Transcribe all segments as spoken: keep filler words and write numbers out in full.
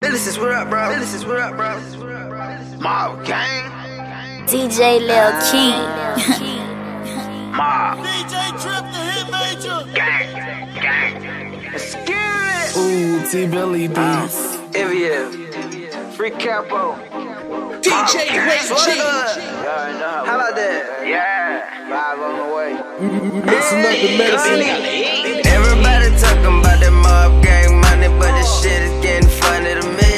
This is what up, bro. This is what up, bro. Mob gang. D J Lil King. Mob. D J Trip the Hit Major. Gang. Gang. Let's get it. Ooh, T-Billy beats. Every year. Free Capo. D J Ray G. How about that? Yeah. Five on the way. Mixing up the medicine. Everybody talking about that mob gang money, but this shit is getting funny to me.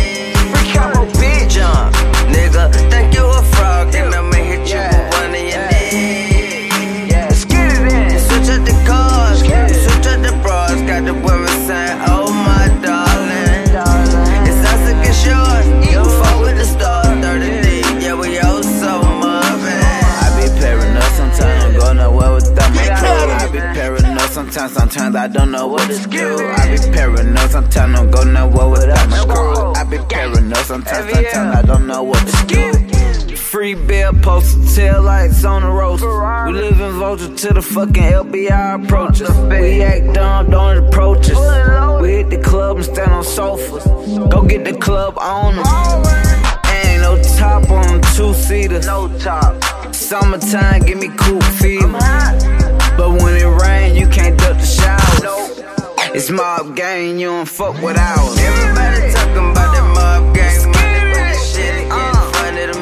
Free Capo, bitch. Jump, nigga. Think you a frog, then I'ma hit you with one of your knees. Let's get it in. Switch up the cars, switch up the bras. Got the women saying, oh my darling. It's us against yours. You fuck with the stars, thirty D. Yeah, we all so moving. I be paranoid sometimes, I'm going nowhere without my crew. I be paranoid sometimes, sometimes I don't know what to do. I be paranoid sometimes, I'm going nowhere without my crew. I be paranoid sometimes, sometimes I don't know what to do. Free bill, poster, tail lights on the roaster. We live in vulture till the fucking L B I approach us. We act dumb, don't approach us. We hit the club and stand on sofas. Go get the club on them. Ain't no top on two-seaters. No top. Summertime, give me cool fever. But when it rain, you can't duck the showers. It's mob gang, you don't fuck with ours. Everybody talking about that mob gang money, but this shit is getting funny to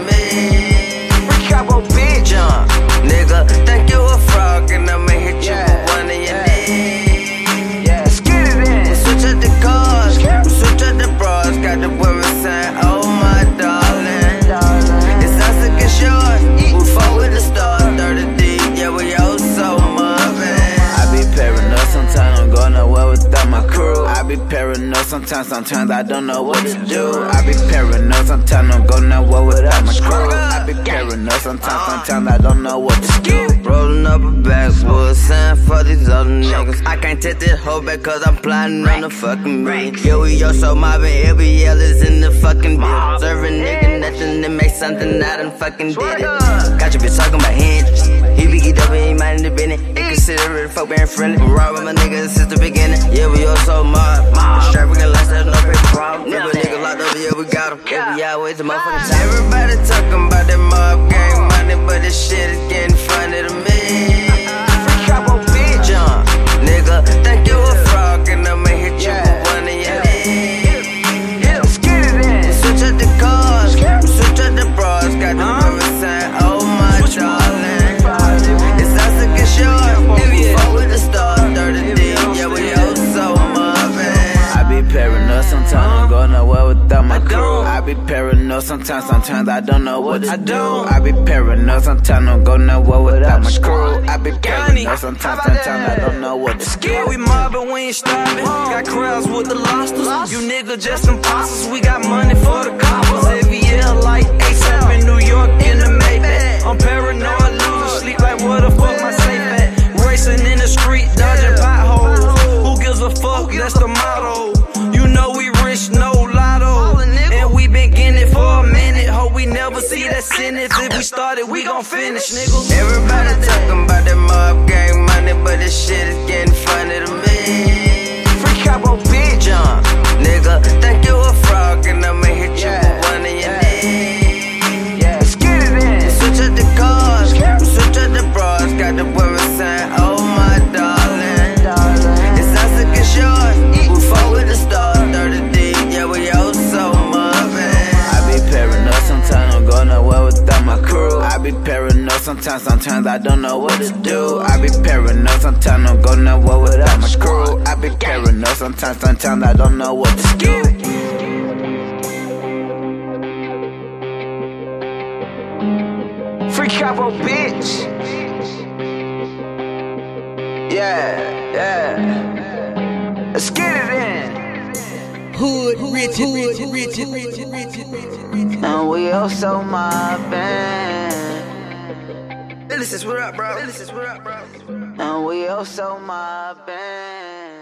me. Free Capo, bitch. Jump, nigga. Think you a frog, and I'ma hit you with one of your knees. Let's get it in. Switch up the cars, switch up the bras. Got the women saying, oh my darling. It's us against yours. We fuck with the stars, thirty D. Yeah, we all so moving. I be paranoid sometimes, I'm going nowhere without my crew. I be paranoid sometimes, sometimes I don't know what to do. I be paranoid sometimes, I'm going nowhere without my crew. I be paranoid sometimes, sometimes I don't know what to do. Rolling up a backwood, sign for these other niggas. I can't take this hoe back cause I'm plotting on the fucking ring. Yeah, we all so mobbing, every yell is in the fucking bill. Serving nigga nothing to make something I done fucking did it. Got your bitch talking about hinges. He be geeked up and he mind in the business. He consider it fuck being friendly. Rock with my niggas since the beginning. Yeah, we all so mob. Strap we can last, there's no paper problem. If a nigga locked up, yeah, we got him. Yeah, we out with the motherfucking time. Everybody talking about that mob gang money, but this shit is getting funny to me. Free Capo, bitch. Jump, nigga. Think you a frog, and I'ma hit you with one of your knees. Let's get it in. Switch up the cars, switch up the bras. Got the women saying, oh my darling. It's us against yours. We fuck with the stars, thirty D. Yeah, we all so moving. I be paranoid sometimes, I'm going nowhere without my crew. I be paranoid sometimes, sometimes I don't know what to do. I be paranoid sometimes, I'm going nowhere without my crew. I be paranoid sometimes, sometimes I don't know what to do. Yeah, we mobbing, we ain't stopping. Got crowds with the lobsters. You niggas just imposters. We got money for the coppers. Every year like ASAP in New York in the Maybach. I'm paranoid, losing sleep like where the fuck my safe at? Racing in the street, dodging potholes. Who gives a fuck? That's the motto. You know we rich, no lotto. And we been getting it for a minute. Hope we never see that sentence. If we started, we gon' finish, niggas. Everybody talking about that mob gang money, but this shit is getting funny to me. Free Capo, bitch. Jump, nigga. Think you a frog, and I'ma hit you with one of your knees. Let's get it in. Switch up the cars, switch up the bras. Got the women saying, oh my darling. It's us against yours. We fuck with the stars, thirty D. Yeah, we all so moving. I be paranoid sometimes, I'm going nowhere without my crew. I be paranoid sometimes, sometimes I don't know what to do. I be paranoid sometimes, I'm going nowhere without my crew. I be paranoid sometimes, sometimes I don't know what to do. Free Capo, bitch. Yeah, yeah. Let's get it in. Hood, rich, rich, rich, rich, rich, rich. And we also mobbing. This is what up, bro. This is what up, bro. And we also mobbing.